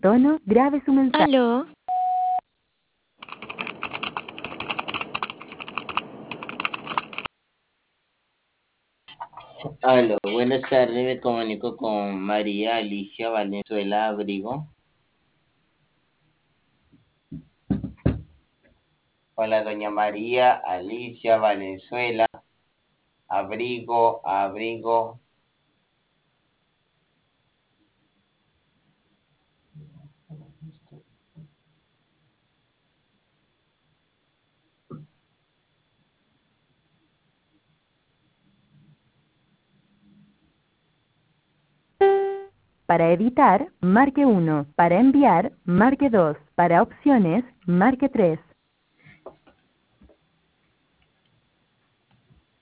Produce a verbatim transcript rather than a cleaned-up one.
tono, grabe su mensaje. Aló. Aló, buenas tardes, me comunico con María Alicia Valenzuela Abrigo. Hola, doña María Alicia Valenzuela Abrigo, Abrigo. Para editar, marque uno. Para enviar, marque dos. Para opciones, marque tres.